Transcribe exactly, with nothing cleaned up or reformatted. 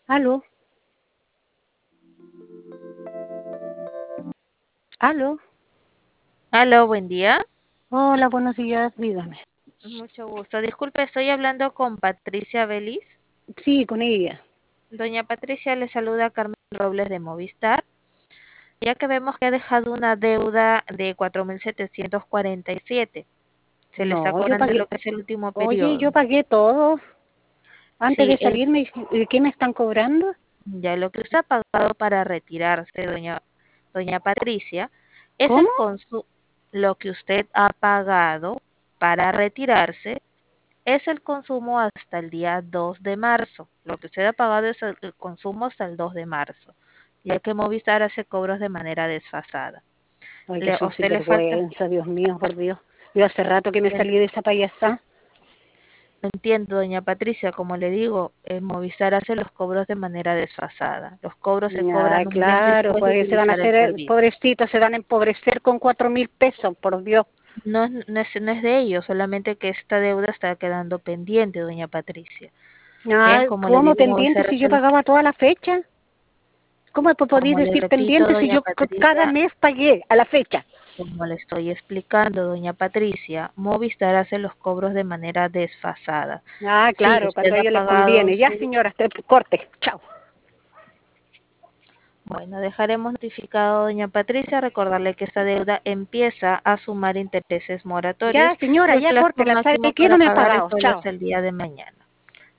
Aló, aló. Aló, buen día. Hola, buenos días, dígame. Mucho gusto. Disculpe, estoy hablando con Patricia Belis. Sí, con ella. Doña Patricia le saluda Carmen Robles de Movistar, ya que vemos que ha dejado una deuda de cuatro mil setecientos cuarenta y siete. Se le está No, yo cobrando lo pagué. que es el último Oye, yo periodo. pagué todo. Antes Sí, de el, salirme, ¿de qué me están cobrando? ya lo que usted ha pagado para retirarse, doña, doña Patricia, es ¿Cómo? el consumo, lo que usted ha pagado para retirarse es el consumo hasta el día dos de marzo. Lo que usted ha pagado es el, el consumo hasta el dos de marzo, ya que Movistar hace cobros de manera desfasada. Ay, que Le, a son usted le falta, sinvergüenza, Dios mío, por Dios. Yo hace rato que me le salí de esa payasá. entiendo, doña Patricia, como le digo, eh, Movistar hace los cobros de manera desfasada. Los cobros se Ah, cobran un mes claro, después de pues se van a utilizar el hacer, eh, servicio. pobrecitos, se van a empobrecer con cuatro mil pesos, por Dios. No, es- no, es, no es de ellos, solamente que esta deuda está quedando pendiente, doña Patricia. Bien, Ah, como le ¿cómo digo, pendiente Movistar si yo hace los, pagaba toda la fecha? ¿Cómo te podéis como le decir repito, pendiente si doña yo c- cada Patricia, mes pagué a la fecha? como le estoy explicando, doña Patricia, Movistar hace los cobros de manera desfasada. Ah, Sí, claro, usted cuando a ha ellos les pagado conviene. Ya, su... señora, te corte. Chao. Bueno, dejaremos notificado, doña Patricia, recordarle que esta deuda empieza a sumar intereses moratorios Ya, señora, y el ya plazo córtela. ¿Sabe máximo qué? No para me ha pagar es pagado. solo Chao. hasta el día de mañana.